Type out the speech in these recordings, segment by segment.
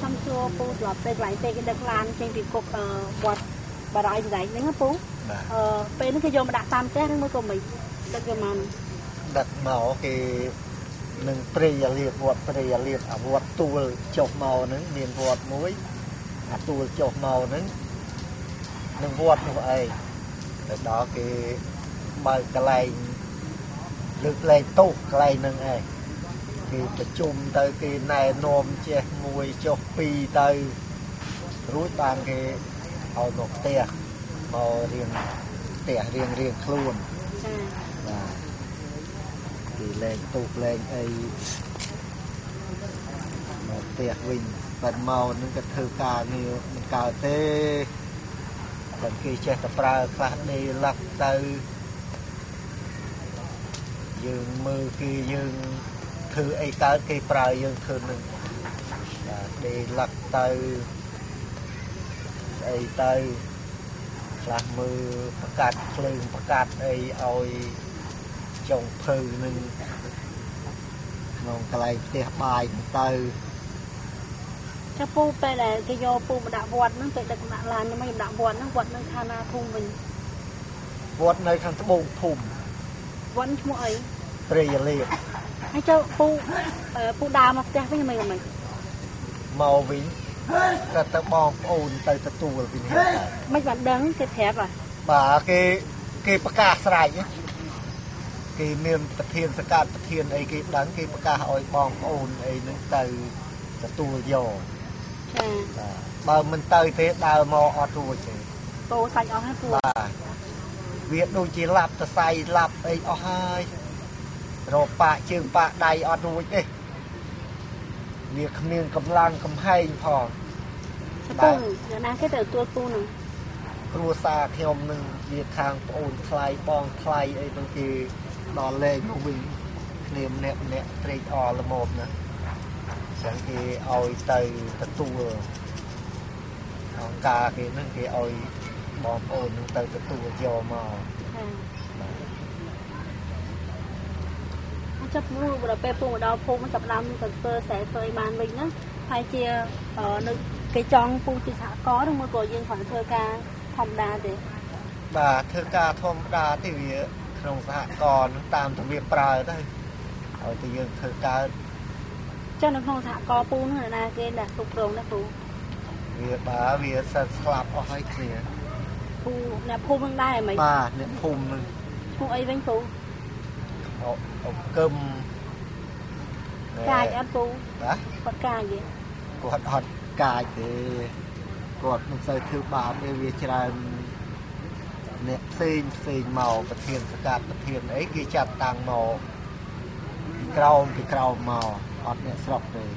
សំសួរពូត្រឡប់ទៅកន្លែងពេកគេដឹកឡានចេញពីគុកវត្តបារាយស្ដេចហ្នឹងណាពូពេលហ្នឹងគេយកមកដាក់តាមផ្ទះហ្នឹងមើលក៏មិនដឹកយកមកដាក់មកគេនឹងព្រៃអាលៀបវត្តព្រៃអាលៀបអាវត្តទួលចុះមកហ្នឹងមានវត្តមួយអាទួលចុះមកហ្នឹងនឹងវត្តនោះឯងទៅដល់គេបើកន្លែងលើកលែងទោសកន្លែងហ្នឹងឯងគេប្រជុំទៅគេណែនាំចេះមួយចុះពីរទៅរួចបានគេឲ្យមកផ្ទះមករៀងផ្ទះរៀងខ្លួនបាទគេលែងទោសលែងអីមកផ្ទះវិញបាត់មកនឹងក៏ធ្វើការងារមិនកើតទេតែគេចេះតែប្រើខ្លះនេះលឹកទៅយើងមើលគេយើងធ្វើអីកើតគេប្រើយើងធ្វើនឹងបាទដេលឹកទៅស្អីទៅខ្លះមើលប្រកាសភ្លើងប្រកាសអីឲ្យចុងភៅនឹងក្នុងកន្លែងផ្ទះបាយទៅចាពូពេលដែលគេយកពូមកដាក់វត្តហ្នឹងពេលដឹកដាក់ឡានហ្នឹងមកដាក់វត្តហ្នឹងវត្តនឹងខាងណាភូមិវិញវត្តនៅខាងត្បូងភូមិវត្តឈ្មោះអីព្រៃអាលៀបហើយចូលពូដើរមកផ្ទះវិញមិនមកវិញក៏ទៅបងប្អូនទៅទទួលពីនេះមិនបានដឹងគេប្រាប់បាទគេប្រកាសស្រែកគេមានប្រធានសកាត់ប្រធានអីគេដឹងគេប្រកាសឲ្យបងប្អូនអីហ្នឹងទៅទទួលយកចាបើមិនទៅទេដើរមកអត់រួចទេពូសាច់អស់ហើយពូបាទវាដូចជាឡាប់សរសៃឡាប់អីអស់ហើយរកប៉ាជើងប៉ាដៃអត់រួចទេវាគ្មានកម្លាំងកំហែងផងពូយ៉ាងណាគេទៅទទួលពូនឹងគ្រួសារខ្ញុំនឹងវាខាងប្អូនថ្លៃបងថ្លៃអីហ្នឹងគេដល់លេងមកវិញគ្នាម្នាក់ត្រេកអរល្មមណាចឹងគេឲ្យទៅទទួលអង្គការគេហ្នឹងគេឲ្យបងប្អូននឹងទៅទទួលយកមកចាប់មួយដល់ពេលពូមកដល់ភូមិចាប់ដើមទៅធ្វើស្រែធ្វើឲ្យបានវិញណាហើយជានៅគេចង់ពូជាសហគមន៍ឬមួយក៏យើងគ្រាន់តែធ្វើការធម្មតាទេបាទធ្វើការធម្មតាទេវាក្នុងសហគមន៍តាមទម្លាប់ប្រើទៅឲ្យតែយើងធ្វើកើតចឹងនៅក្នុងសហគមន៍ពូនោះណាគេដាក់គ្រប់គ្រងណាពូវាសិនស្លាប់អស់ហើយគ្នាពូអ្នកភូមិនឹងដែរហ្មងបាទអ្នកភូមិនឹងឈ្មោះអីវិញពូអកឹមកាយអត់ពូបាទគាត់កាយទេគាត់អត់កាយទេគាត់មិនសូវធ្វើបាបទេវាច្រើនអ្នកផ្សេងមកប្រធានសកាត់ប្រធានអីគេចាត់តាំងមកក្រោមមកអត់អ្នកស្រុកទេ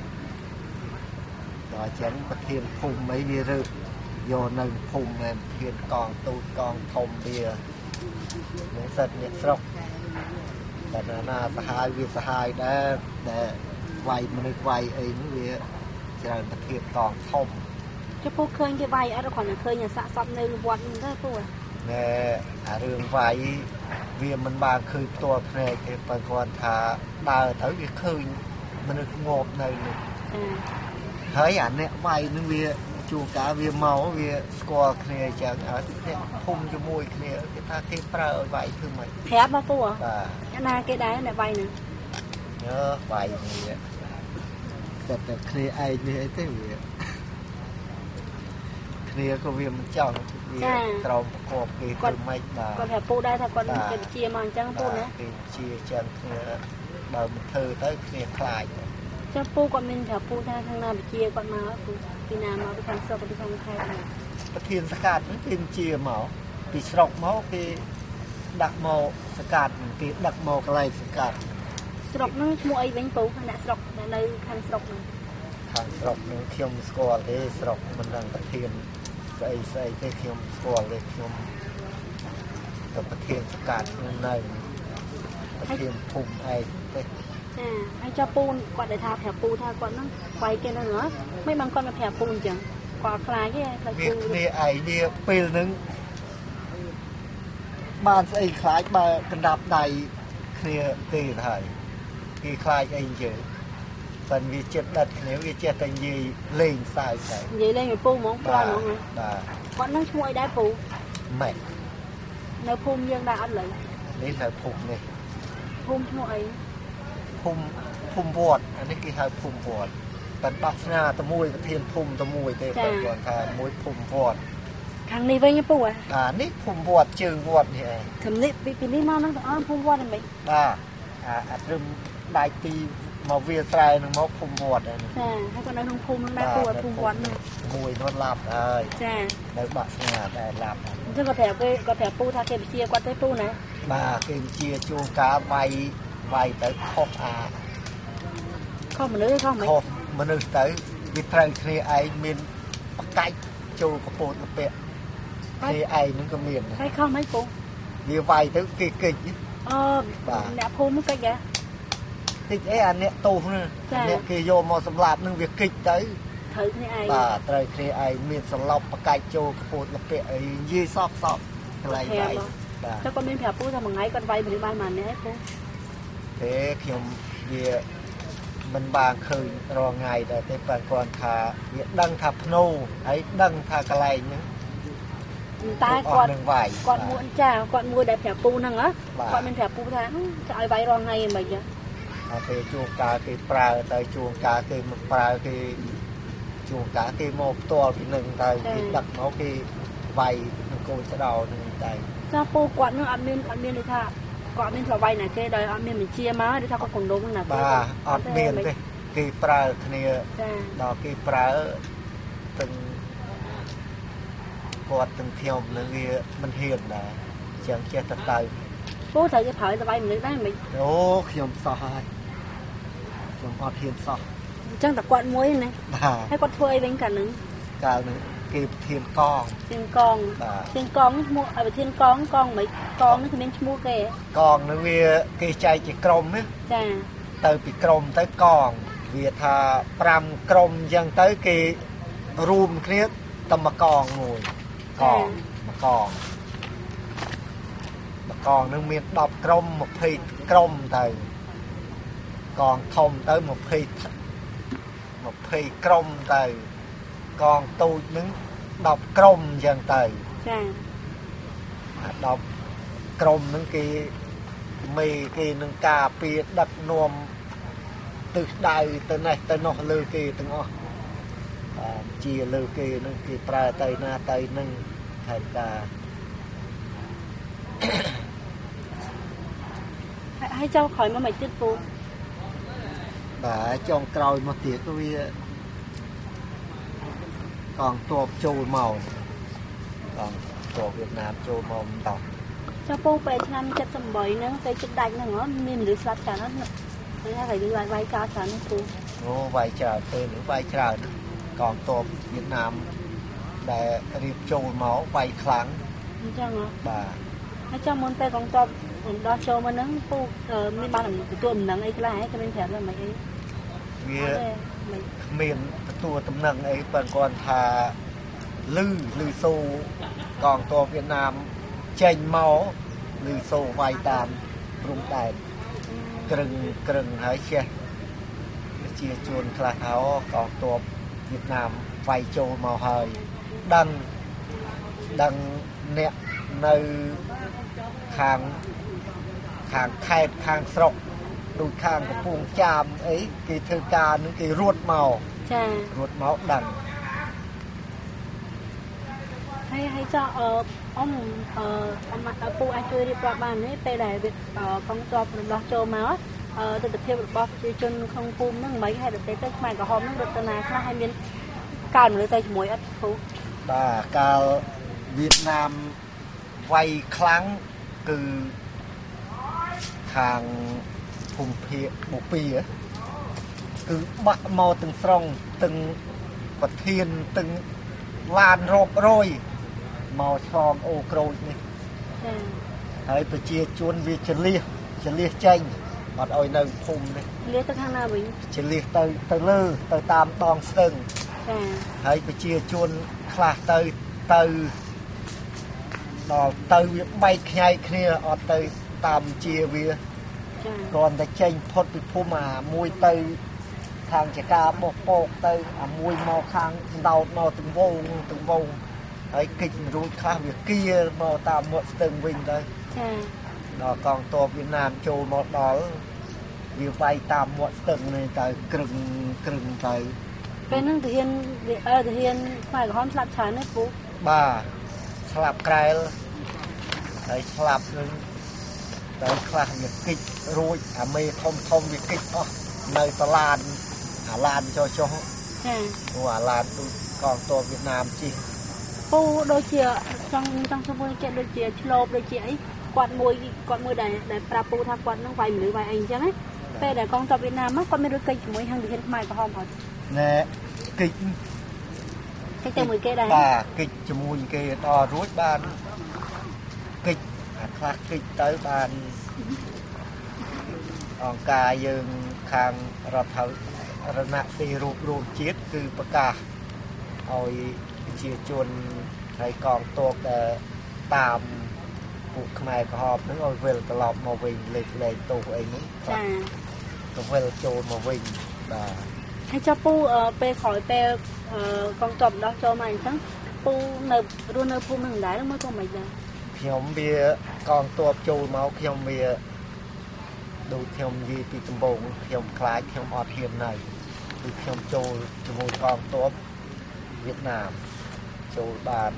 ដល់ចឹងប្រធានភូមិអីវារើយកនៅភូមិមែនប្រធានកងទូតកងធំវានឹងសិតអ្នកស្រុកតែណាសហាយវាសហាយដែរតែវាយមនុស្សវាយអីនេះវាច្រើនប្រធានកងធំចុះពូឃើញគេវាយអត់គ្រាន់តែឃើញសាក់សពនៅវត្តហ្នឹងទេពូណែអារឿងវាយវាមិនបានឃើញផ្ទាល់ភ្នែកទេបើគាត់ថាដើរទៅវាឃើញមនុស្សងប់នៅនោះហើយអាអ្នកវាយនឹងវាជួនកាលវាមកវាស្គាល់គ្នាអញ្ចឹងឲ្យអ្នកភូមិជាមួយគ្នាគេថាគេប្រើឲ្យវាយធ្វើម៉េចប្រាប់មកពូបាទណាគេដែរអ្នកវាយនឹងវាយនេះតែគ្នាឯងនេះអីទេវាគ្នាក៏វាមិនចង់វាក្រោមប្រកបគេធ្វើម៉េចបាទគាត់ប្រាប់ពូដែរថាគាត់គេវិជាមកអញ្ចឹងពូណាគេវិជាអញ្ចឹងគ្នាបើមិនធ្វើទៅគ្នាខ្លាចចុះពូគាត់មានប្រាប់ពូថាខាងណាវិជាគាត់មកពូពីណាមកពីខាងស្រុកពីខាងខេត្តប្រធានសកាត់ហ្នឹងគេវិជាមកពីស្រុកមកគេដាក់មកសកាត់គេដឹកមកកន្លែងសកាត់ស្រុកហ្នឹងឈ្មោះអីវិញពូអ្នកស្រុកនៅខាងស្រុកហ្នឹងនឹងខ្ញុំស្គាល់ទេស្រុកមិនដឹងប្រធានស្អីទេខ្ញុំស្គាល់ទេខ្ញុំទៅប្រធានសកាត់នៅប្រធានភូមិឯងទេហើយចុះពូគាត់ដែលថាប្រាប់ពូថាគាត់ហ្នឹងវាយគេនៅហ្នឹងមិនបានគាត់មកប្រាប់ពូអញ្ចឹងគាត់ខ្លាចទេខ្លាចពូនេះឯងវាពេលហ្នឹងបានស្អីខ្លាចបើកណ្ដាប់ដៃគ្នាទេហើយគេខ្លាចអីអញ្ចឹង phần vì chết đất nếu vì chết thành gì lên sai sai vậy lên người pu món qua nữa hả bà con nó chui đá pu mẹ nơi phun dân đã ăn lấy đây là phùng này phun chui phùng vọt anh ấy kia hai phùng vọt tận bát na tơ mùi thiên phùng tơ mùi thế còn còn thà mùi phùng vọt thằng này với nhá pu à nít phùng vọt trường vọt này thầm nít bị nít mau nó phun vọt này mấy rừng đại tì màu việt trai nó móc phùng vọt này hay còn nói không phun nó đá pu phun vọt này mùi nó lạp ơi đấy bát na đây lạp chứ có thể pu tha kem chia qua tới pu này bà kem chia chuông cá vay tới khóc không mà nữa không mấy khóc mà nữa tới vì trời khi ai miền bắc cách châu có bột là bẹ khi ai nó có miền hay không mấy pu vì vay tới kỳ kịch nè phun nó cái gì kịch ấy anh nè tu nữa nè kia vô mò sầm lạp nâng việc kịch tới thử như ai bà trời khi ai miền sầm lọc bắc cách châu có bột là bẹ dây sọp cái này vậy cho con miền phèo pu ra một ngày con vay mình ban màn này pu thế khi vì mình bàn khơi rồi ngày để tới bàn còn thà việc đăng thà nô ấy đăng thà cái này những ta con muốn chào con mua đẹp phèo pu năng á con mình phèo pu tháng cho vay rồi ngày mình vậy cái chuồng cá cái pra tới chuồng cá cái một pra cái chuồng cá cái một to cái nâng tới cái đặt nó cái vay mình cô sẽ đầu nâng tới cho pu quạt nó ăn miên đi thà quạt miên thà vay này cái đời ăn miên mình chia má đi thà có cùng đúng là bà ăn miên cái pra kia đó cái pra từng quạt từng theo mình hiền là chẳng che thật tay bố thầy cái phở vay mình đấy mình ô khiêm sao hai khiêm ọt hiền sao chẳng tập quạt muối này hay quạt phơi bên cả nữa kịp thiên con mua ở thiên con mấy con nó thì nên mua kề con nó vì cái chai chỉ crom ấy từ bị crom tới con vì thà pram crom dần tới cái room kia tầm mà con ngồi còn nó miền đọc crom một phi crom từ còn thông tới một phi crom từ còn tôi đứng đọc crom dần từ đọc crom những cái mì cái nâng cà phê đặt nôm từ đây tới này tới nọ lư kia từ ngõ chia lư kia nâng kia pra tay na tay nâng thành cả hay cho khỏi mà mày tiếp phụ đã trong còi một tiếng tôi còn tuột châu màu còn tuột Việt Nam châu màu đỏ cho pu về năm chất sầm bội nữa cây chất đạch nữa nó miên được sạch cả nó nó phải đi lại vay cao cả nó pu vay chờ từ nữa vay chờ còn tuột Việt Nam để đi châu máu vay kháng bà nó cho môn tây còn cho đo châu mà nắng pu miền Bắc mình tụi mình nắng ấy cái này cái bên thèm là mấy ấy miền tua tầm nắng ấy vẫn còn thà lư xô còn to Việt Nam chênh máu lư xô vay tàn rung đài cừng hái chia chuồn khla tháo còn to Việt Nam vay châu màu hơi đăng nẹt nơi hàng khai hàng sọc đôi hàng của puông chàm ấy cái thơ ca những cái ruột máu đằng hay cho ông pu ai chơi đi qua bàn ấy tây đại việc con cho đo châu máu từ tập theo bọc chân không phun nó mấy hay được tới mai cả hôm nó được từ này hai miền cào nữa tay muối ớt phú bà cào Việt Nam vay kháng từ hàng phùng phía bộ pì á cứ bắt mò từng sông từng vật thiên từng lan rộp rồi mò tròn ô crôi này hãy tôi chia chuôn vì chân lia chanh còn ôi nâng phùng này lia tới hàng nào vậy chân lia từ lư từ tam đòn sừng hãy tôi chia chuôn khla từ đó từ bay khai kia ở từ tam chia vía còn tại chanh phốt bị phô mà mùi từ ខាងចកាបោកពកទៅអាមួយមកខាងដោតមកទាំងវងហើយគិចរួចខ្លះវាគៀមកតាមមាត់ស្ទឹងវិញទៅចាដល់កងទ័ពវៀតណាមចូលមកដល់វាវាយតាមមាត់ស្ទឹងនេះទៅក្រឹងទៅពេលហ្នឹងទាហានខ្មែរក្រហមស្លាប់ច្រើនណាស់ពូបាទស្លាប់ក្រែលហើយស្លាប់នឹងតែខ្លះវាគិចរួចអាមេធំវាគិចអស់នៅតឡានអាឡានចុះចាព្រោះអាឡានដូចកងទ័ពវៀតណាមជិះពូដូចជាចង់សួរគេដូចជាឆ្លូបដូចជាអីគាត់មួយដែលប្រាប់ពូថាគាត់នឹងវាយមនុស្សវាយអីអញ្ចឹងណាពេលដែលកងទ័ពវៀតណាមមកគាត់មានរត់គេចជាមួយហាងទាហានខ្មែរក្រហមអត់ណែគិចទៅមួយគេដែរបាទគិចជាមួយគេដល់រួចបានគិចអាខ្លះគិចទៅបានអង្គការយើងខាងរដ្ឋាភិបាលរណសិររូបរួមជាតិគឺប្រកាសឲ្យប្រជាជនហើយកងទ័ពដែលតាមពួកខ្មែរក្រហមហ្នឹងឲ្យវិលត្រឡប់មកវិញលេខទោសអីហ្នឹងចាទៅវិលចូលមកវិញបាទហើយចុះពូពេលក្រោយពេលកងទ័ពដោះចូលមកអញ្ចឹងពូនៅរស់នៅភូមិនឹងដែរឬមួយក៏មិនដែរខ្ញុំវាកងទ័ពចូលមកខ្ញុំវាដូចខ្ញុំនិយាយពីដំបូងខ្ញុំខ្លាចខ្ញុំអត់ហ៊ាននៅគឺខ្ញុំចូលជាមួយកងទ័ពវៀតណាមចូលបាន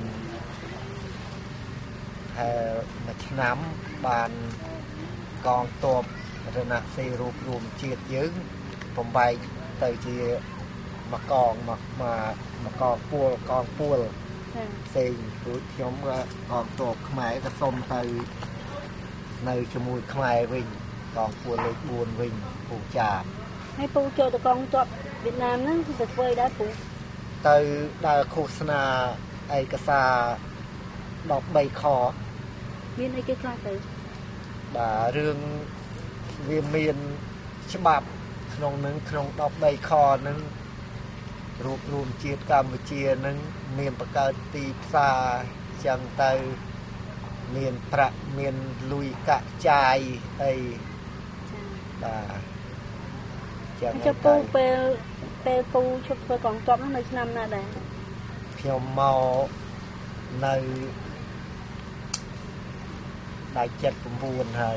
មួយឆ្នាំបានកងទ័ពរណសិររូបរួមជាតិយើងបំបែកទៅជាមកកងពួលផ្សេងព្រោះខ្ញុំក៏កងទ័ពខ្មែរក៏សុំទៅនៅជាមួយខ្មែរវិញកងពួលលេខ4វិញពូចាហើយពូចូលទៅកងទ័ពវៀតណាមហ្នឹងគឺទៅធ្វើអីដែរពូទៅដើរឃោសនាឯកសារ13ខមានអីគេខ្លះទៅបាទរឿងវាមានច្បាប់ក្នុង13ខហ្នឹងរូបរួមជាតិកម្ពុជានឹងមានបង្កើតទីផ្សារចឹងទៅមានប្រាក់មានលុយកាក់ចាយអីបាទចឹងទៅពេលពូឈប់ធ្វើកងទ័ពនោះនៅឆ្នាំណាដែរខ្ញុំមកនៅដល់79ហើយ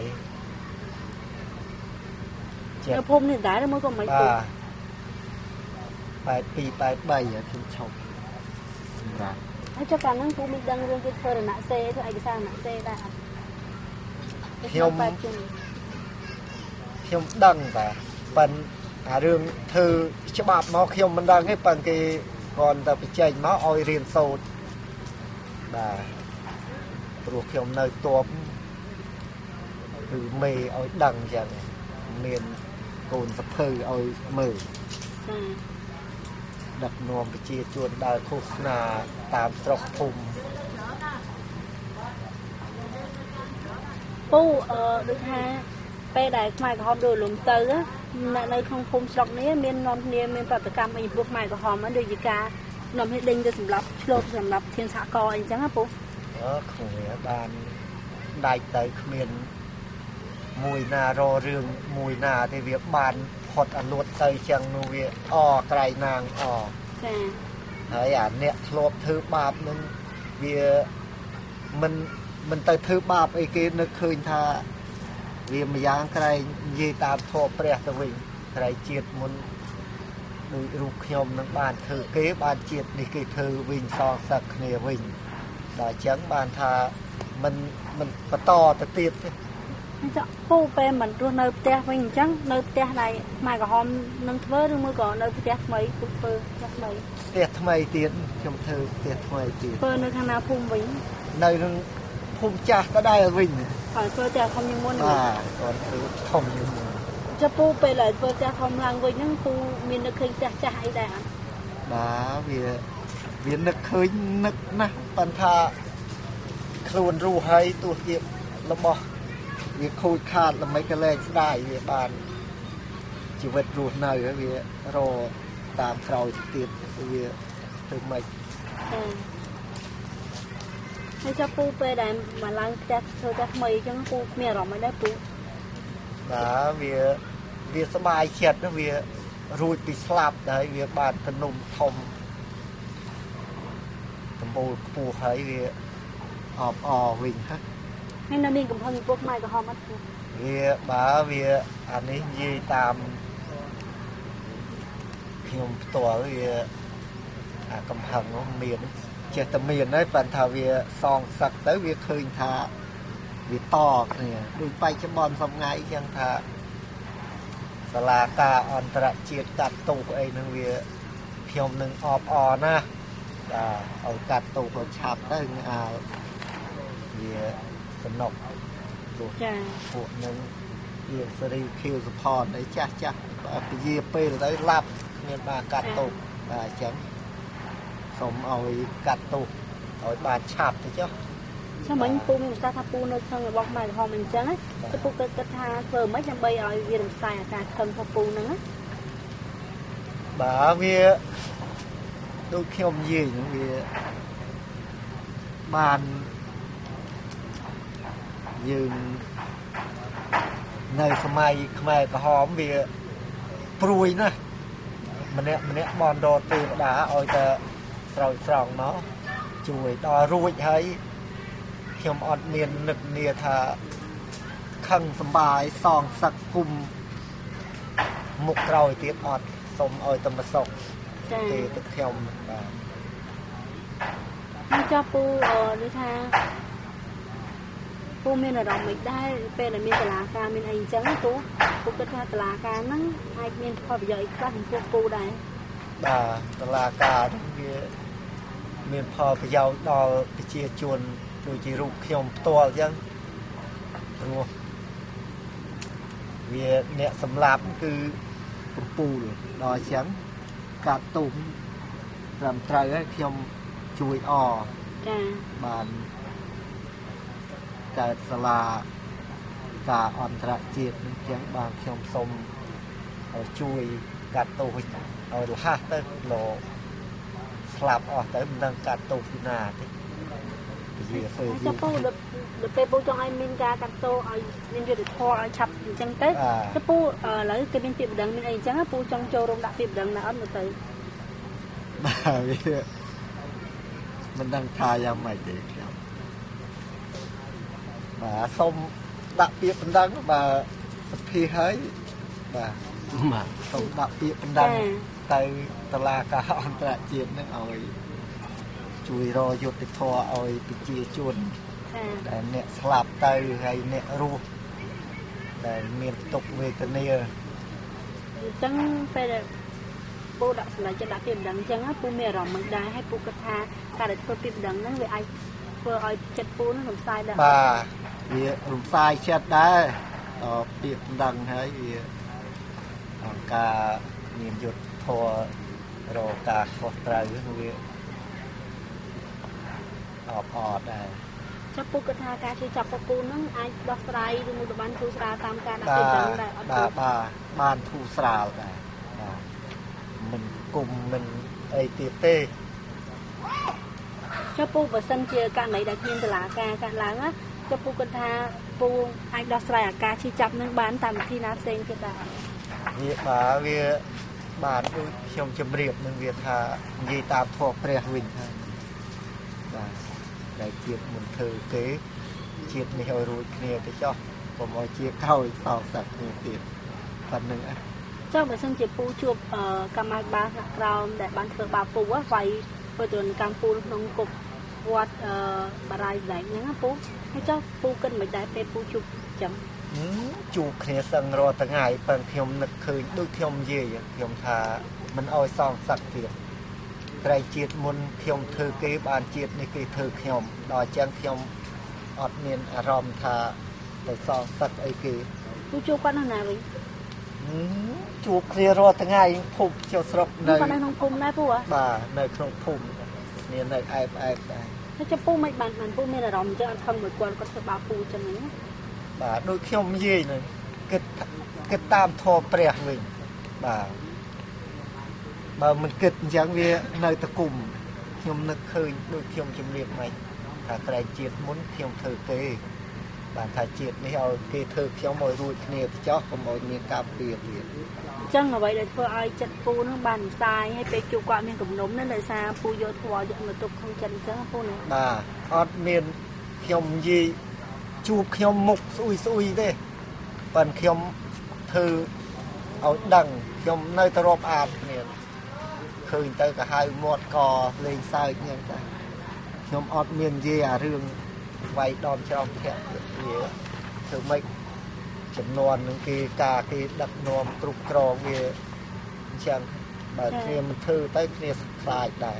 នៅភូមិនេះដែរឬមួយក៏មិនពូ82 83ខ្ញុំឈប់សម្រាប់ហើយចុះកាលហ្នឹងពូមានដឹងរឿងគេធ្វើរណសេរធ្វើឯកសាររណសេរដែរអត់ខ្ញុំដឹងតែប៉ុន្តែអារឿងធ្វើច្បាប់មកខ្ញុំមិនដឹងទេប៉ុន្តែគេគាត់តែបញ្ចេញមកឲ្យរៀនសូត្របាទព្រោះខ្ញុំនៅទ័ពគឺមេឲ្យដឹងចឹងមានកូនសភៅឲ្យមើលដឹកនាំប្រជាជនដើរឃោសនាតាមស្រុកភូមិពូដូចថាពេលដែលខ្មែរក្រហមដួលលំទៅនៅក្នុងភូមិស្រុកនេះមាននាំគ្នាមានប្រតិកម្មអីពួកខ្មែរក្រហមហ្នឹងដូចជាការនាំគ្នាដេញទៅសម្រាប់ឆ្លូបសម្រាប់ធានសហគមន៍អីចឹងណាពូគ្នាបានដាច់ទៅគ្មានមួយណាររឿងមួយណាទេវាបានផុតអលួតទៅចឹងនោះវាក្រៃណាងចាហើយអាអ្នកធ្លាប់ធ្វើបាបនឹងវាមិនទៅធ្វើបាបអីគេនឹកឃើញថាវាម្យ៉ាងក្រែងនិយាយតាមធម៌ព្រះទៅវិញក្រែងជាតិមុនដូចរូបខ្ញុំនឹងបានធ្វើគេបានជាតិនេះគេធ្វើវិញសងសឹកគ្នាវិញដល់ចឹងបានថាមិនបន្តទៅទៀតទេចាពូពេលមិនរស់នៅផ្ទះវិញអញ្ចឹងនៅផ្ទះដែលខ្មែរក្រហមនឹងធ្វើឬមួយក៏នៅផ្ទះថ្មីពូធ្វើផ្ទះថ្មីទៀតខ្ញុំធ្វើផ្ទះថ្មីទៀតធ្វើនៅខាងណាភូមិវិញនៅនឹងភូមិចាស់ក៏ដែរវិញហើយធ្វើផ្ទះធំជាងមុនបាទគាត់ធ្វើធំជាងមុនចាពូពេលដែលធ្វើផ្ទះធំឡើងវិញហ្នឹងពូមាននឹកឃើញផ្ទះចាស់អីដែរអត់បាទវានឹកឃើញនឹកណាស់ប៉ុន្តែខ្លួនរស់ហើយទោះជារបស់វាខូចខាតល្មិចក៏លែងស្ដាយវាបានជីវិតរស់នៅវារតាមក្រោយទៀតវាធ្វើម៉េចហើយចាប់ពូពេលដែលមកឡើងផ្ទះធ្វើផ្ទះថ្មីអញ្ចឹងពូមានអារម្មណ៍អីដែរពូបាទវាសบายចិត្តវារួចពីស្លាប់ដែរវាបានទំនុំធំសម្បូរខ្ពស់ហើយវាអបអវិញហ្នឹងហើយនៅមានកំហឹងពុកម៉ែក្រហមអត់ពុកវាបើវាអានេះនិយាយតាមខ្ញុំផ្ទាល់វាអាកំហឹងនោះមានចេះតែមានហើយប៉ុន្តែវាសងសឹកទៅវាឃើញថាវាតគ្នាដូចបច្ចុប្បន្នសម្ងាយចឹងថាសាលាការអន្តរជាតិកាត់ទោសអីហ្នឹងវាខ្ញុំនឹងអបអរណាបាទឲ្យកាត់ទោសឲ្យឆាប់ទៅវាសំណុកចាពួកនឹងវាសេរីខៀវសុផនអីចាស់ពជាពេលទៅឡាប់មានបានកាត់ទោសបាទអញ្ចឹងសូមឲ្យកាត់ទោសឲ្យបានឆាប់ទៅចុះចាំមិញពូមានប្រសាសន៍ថាពូនៅក្នុងរបស់ម៉ែក្រហមអញ្ចឹងទៅពូគិតថាធ្វើមិនដើម្បីឲ្យវារំសាយអាការខឹងរបស់ពូហ្នឹងណាបាទវាដូចខ្ញុំនិយាយហ្នឹងវាបានយើងនៅសម័យខ្មែរក្រហមវាព្រួយណាស់ម្នាក់បនរទេវតាឲ្យតែស្រង់មកជួយដល់រួចហើយខ្ញុំអត់មាននឹកនាថាខឹងសម្បាយសងសឹកគុំមុខក្រោយទៀតអត់សូមឲ្យតែមកសុខទេទឹកខ្ញុំបាទហើយចុះពូនិយាយថាពូមានអារម្មណ៍មិនដែរពេលដែលមានតឡាការមានអីអញ្ចឹងពូគិតថាតឡាការហ្នឹងអាចមានផលប្រយោជន៍អីខ្លះចំពោះពូដែរបាទតឡាការវាមានផលប្រយោជន៍ដល់ប្រជាជនដូចជារូបខ្ញុំផ្ទាល់អញ្ចឹងព្រោះវាអ្នកសម្លាប់គឺកំពូលដល់អញ្ចឹងកាត់ទុំត្រឹមត្រូវហើយខ្ញុំជួយចាបានកើតសាលាការអន្តរជាតិនឹងចឹងបានខ្ញុំសូមជួយកាត់ទោសឲ្យរហ័សទៅលោកស្លាប់អស់ទៅមិនដឹងកាត់ទោសពីណាទេវាពេលចាំពូដល់ពេលពូចង់ឲ្យមានការកាត់ទោសឲ្យមានយុត្តិធម៌ឲ្យឆាប់អញ្ចឹងទៅពូឥឡូវគេមានពាក្យបណ្ដឹងមានអីអញ្ចឹងពូចង់ចូលរួមដាក់ពាក្យបណ្ដឹងណាអត់មើលទៅបាទវាមិនដឹងថាយ៉ាងម៉េចទេខ្ញុំបាទសូមដាក់ពាក្យបណ្ដឹងបាទសភាហើយបាទសូមដាក់ពាក្យបណ្ដឹងទៅតុលាការអន្តរជាតិនឹងឲ្យជួយរកយុត្តិធម៌ឲ្យប្រជាជនដែលអ្នកស្លាប់ទៅហើយអ្នករស់ដែលមានទុក្ខវេទនាអញ្ចឹងពេលពូដាក់សម្រាប់ចិត្តដាក់ពាក្យបណ្ដឹងអញ្ចឹងពូមានអារម្មណ៍មិនដែរហើយពូគិតថាការដែលធ្វើពាក្យបណ្ដឹងហ្នឹងវាអាចធ្វើឲ្យចិត្តពូនឹងរំសាយដែរបាទវារំសាយចិត្តដែរពាក្យបណ្ដឹងហើយវាអង្គការមានយុត្តិធម៌រកការខុសត្រូវវាអបអរដែរចាប់ពូគិតថាការជួយចាប់ពូហ្នឹងអាចដោះស្រាយឬមួយក៏បានធូរស្រាលតាមការដាក់ពាក្យបណ្ដឹងដែរអត់បាទបានធូរស្រាលដែរបាទមិនគុំមិនអីទៀតទេចាប់ពូបើសិនជាករណីដែលគ្មានតុលាការកាត់ឡើងណាចាប់ពូគិតថាពូអាចដោះស្រាយអាការឈឺចាប់នឹងបានតាមវិធីណាផ្សេងទៀតដែរវាបាទវាបានដូចខ្ញុំជម្រាបនឹងវាថានិយាយតាមធម៌ព្រះវិញថាបាទដែលជាតិមុនធ្វើគេជាតិនេះឲ្យរួចគ្នាទៅចោះកុំឲ្យជាក្រោយសោកសឹកគ្នាទៀតប៉ុណ្្នឹងចុះបើសិនជាពូជួបកម្មាភិបាលថ្នាក់ក្រោមដែលបានធ្វើបាបពូវាយធ្វើទរណកម្មពូក្នុងគុកវត្តបារាយស្ដេចហ្នឹងណាពូហើយចុះពូគិតមិនដែរពេលពូជួបចឹងជួបគ្នាសឹងរាល់ថ្ងៃប៉ុន្តែខ្ញុំនឹកឃើញដូចខ្ញុំនិយាយខ្ញុំថាមិនអោយសងសឹកទៀតក្រែងជាតិមុនខ្ញុំធ្វើគេបានជាតិនេះគេធ្វើខ្ញុំដល់អញ្ចឹងខ្ញុំអត់មានអារម្មណ៍ថាទៅសងសឹកអីគេពូជួបគាត់នៅណាវិញជួបគ្នារាល់ថ្ងៃភូមិចូលស្រុកនៅក្នុងភូមិដែរពូបាទនៅក្នុងភូមិគ្នានៅអែបដែរហើយចាំពូមិនបានពូមានអារម្មណ៍អញ្ចឹងអត់ខឹងមួយគាត់ធ្វើបាបពូអញ្ចឹងហ្នឹងបាទដូចខ្ញុំនិយាយហ្នឹងគិតតាមធម៌ព្រះវិញបាទបើមិនគិតអញ្ចឹងវានៅតគុំខ្ញុំនឹកឃើញដូចខ្ញុំជំរាបមិនថាក្រែងជាតិមុនខ្ញុំធ្វើគេ bản thải triệt này ao kê thơ khéo mồi ruột kia chó không mồi miếng cam tiền chân là vậy để vừa ai chặt pu nó bàn sai hay pe chụp qua miếng cẩm nấm nên là sao pu vô thua dựng là tục không chân chân pu này bà ọt miền khiom gì chụp khiom mục xui thế còn khiom thư ở đằng khiom nơi tơ rộp ạp miền khơi tới cả hai một cò lên sai như thế khiom ọt miền gì à rương vay đòn trong thẹn gì thử mấy chấm non những cái cái đặc nom trục tròn về chẳng bà kia mình thư tới kia khai đại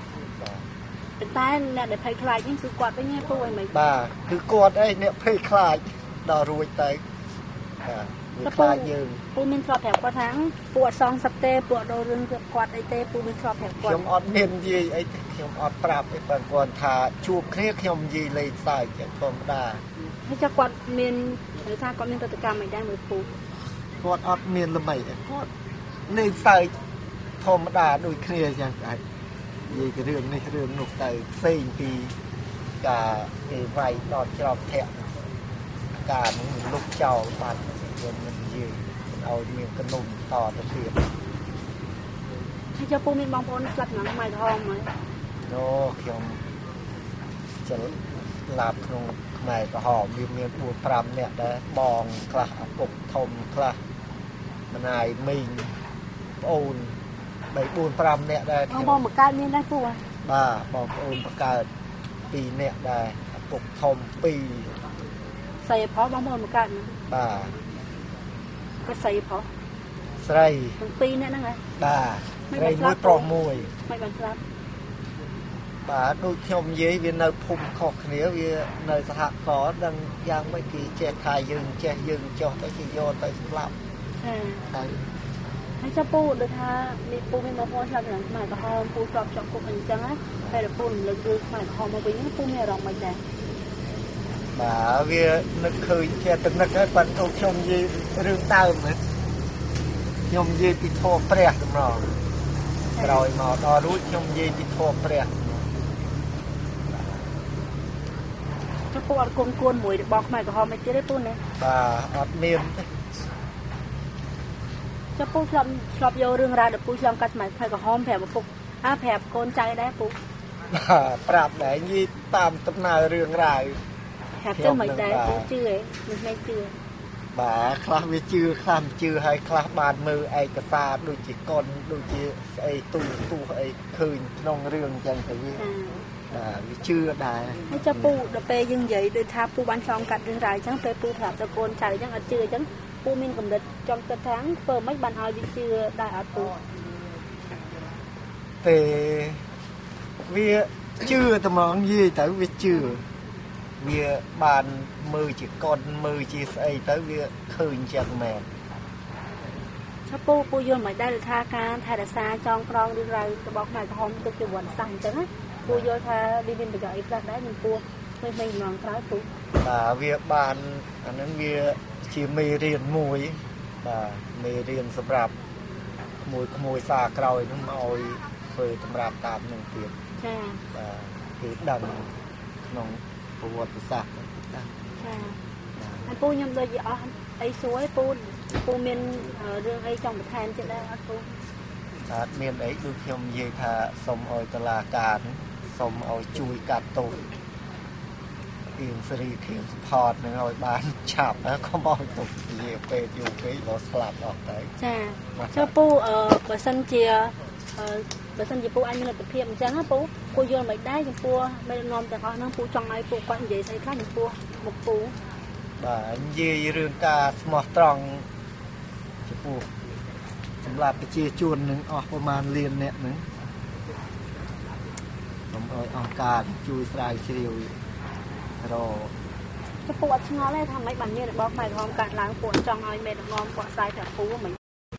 ta là để phải khai những sự quạt với nhau cô ấy mấy bà cứ quạt ấy nè phải khai đò ruồi tới khai như ปูมินชอบแผลกว่าทั้งปวดซองสับเตปวดโดนเรื่องกวาดไอเตปูมินชอบแผลกว่าខ្ញុំអត់មាននិយាយអីខ្ញុំអត់ប្រាប់ទេបើគាត់ថាជួបគ្នាខ្ញុំនិយាយលេងសើចជាធម្មតាให้จะกวาดมินหรือถ้ากวาดมินตัวกรรมไม่ได้เหมือนปูគាត់អត់មានល្បីទេគាត់លេងសើចធម្មតាដូចគ្នាយ៉ាងដែរនិយាយរឿងនេះរឿងនោះទៅផ្សេងពីការគេវាយដកច្រកធាក់ការនឹងលុកចោលបាត់យើងមិននិយាយឲ្យមានកនុំតទៅទៀតให้เจ้าปูมินบางคนสลับหนังไม้ทองไหมអូខ្ញុំចលឡាប់ក្នុងខ្មែរក្រហមវាមាន 4-5 នាក់ដែរបងខ្លះឪពុកធំខ្លះម្នាយមីងប្អូន 3-4-5 នាក់ដែរខ្ញុំបងបង្កើតមានដែរពូបាទបងប្អូនបង្កើត 2 នាក់ដែរឪពុកធំ 2 ស្រីផោបងប្អូនបង្កើតបាទក៏ស្រីផោស្រីទាំង 2 នាក់ហ្នឹងហ៎បាទស្រីមួយប្រុសមួយមិនបានស្លាប់បាទដូចខ្ញុំនិយាយវានៅភូមិខុសគ្នាវានៅសហករណ៍ដឹងយ៉ាងម៉េចគេចេះថាយើងចេះយើងចុះទៅគេយកទៅស្លាប់ទៅហើយចាំពូដូចថានេះពូមានបងប្អូនឆ្លាប់យ៉ាងខ្មែរក្រហមពូស្លាប់ជាប់គុកអញ្ចឹងណាតែពូរំលឹករឿងខ្មែរក្រហមមកវិញពូមានអារម្មណ៍មិនដែរបាទវានឹកឃើញជាទឹកនឹកហើយបាត់ទៅខ្ញុំនិយាយរឿងដើមខ្ញុំនិយាយពីធម៌ព្រះតម្រងក្រោយមកដល់រួចខ្ញុំនិយាយពីធម៌ព្រះចាំពូអត់គួនមួយរបស់ខ្មែរក្រហមមិនទៀតទេពូណាបាទអត់មានទេចាំពូឆ្លប់យករឿងរ៉ាវដែលពូឆ្លងកាត់ខ្មែរក្រហមប្រាប់ឪពុកប្រាប់កូនចៅដែរពូបាទប្រាប់ដែរនិយាយតាមដំណើររឿងរ៉ាវប្រាប់ចឹងមិនដែរពូជឿឯងមិនជឿបាទខ្លះវាជឿខ្លះមិនជឿហើយខ្លះបានមើលឯកសារដូចជាកុនដូចជាស្អីទូអីឃើញក្នុងរឿងអញ្ចឹងទៅវាបាទវាជឿដែរហើយចាំពូដល់ពេលយើងនិយាយដូចថាពូបានឆ្លងកាត់រឿងរ៉ាវអញ្ចឹងពេលពូប្រាប់ទៅកូនចៅអញ្ចឹងអត់ជឿអញ្ចឹងពូមានកម្រិតចង់គិតថាធ្វើមិនបានឲ្យវាជឿដែរអត់ពូទេវាជឿតែមកនិយាយទៅវាជឿវាបានមើលជាកុនមើលជាស្អីទៅវាឃើញចឹងមែនថាពូយល់មិនដែរថាការថែរក្សាចងក្រងរឿងរ៉ាវរបស់ខ្មែរក្រហមទុកជាវត្តសាស្ត្រអញ្ចឹងណាពូយល់ថាវាមានប្រយោជន៍អីខ្លះដែរចំពោះមិនម្ដងក្រោយពូបាទវាបានអាហ្នឹងវាជាមេរៀនមួយបាទមេរៀនសម្រាប់ក្មួយសារក្រោយហ្នឹងមកឲ្យធ្វើសម្រាប់តាមនឹងទៀតចាបាទគឺដឹងក្នុងប្រវត្តិសាស្ត្រចាហើយពូខ្ញុំដូចអស់អីសួរពូមានរឿងអីចង់បន្ថែមទៀតដែរអត់ពូអត់មានអីដូចខ្ញុំនិយាយថាសូមឲ្យតុលាការសូមឲ្យជួយកាត់ទោសពីសេរីធៀងសុផតនឹងឲ្យបានឆាប់កុំឲ្យទុកជាពេលយូរពេកដល់ស្លាប់អស់ទៅចាចូលពូបើសិនជាពូអាចមានលទ្ធភាពអញ្ចឹងណាពូយល់មិនដែរចំពោះមេដឹកនាំទាំងអស់ហ្នឹងពូចង់ឲ្យពូគាត់និយាយស្អីខ្លះចំពោះមុខពូបាទនិយាយរឿងការស្មោះត្រង់ចំពោះសម្រាប់ប្រជាជននឹងអស់ប្រមាណលានអ្នកហ្នឹងសូមឲ្យអង្គការជួយស្រាវជ្រាវរកពូអត់ឆ្ងល់ទេថាម៉េចបានមានរបស់ខ្មែរក្រហមកាត់ឡើងពូចង់ឲ្យមេដឹកនាំគាត់ស្ដាយប្រាប់ពូមិន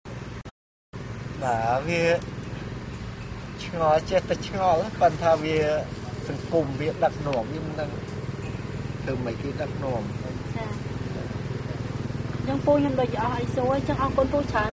បាទវាឆ្ងល់ចេះតែឆ្ងល់ប៉ុន្តែវាសង្គមវាដឹកនាំវាមិនដឹងធ្វើម៉េចគេដឹកនាំចាចឹងពូខ្ញុំដូចអស់អីសួរចឹងអរគុណពូច្រើន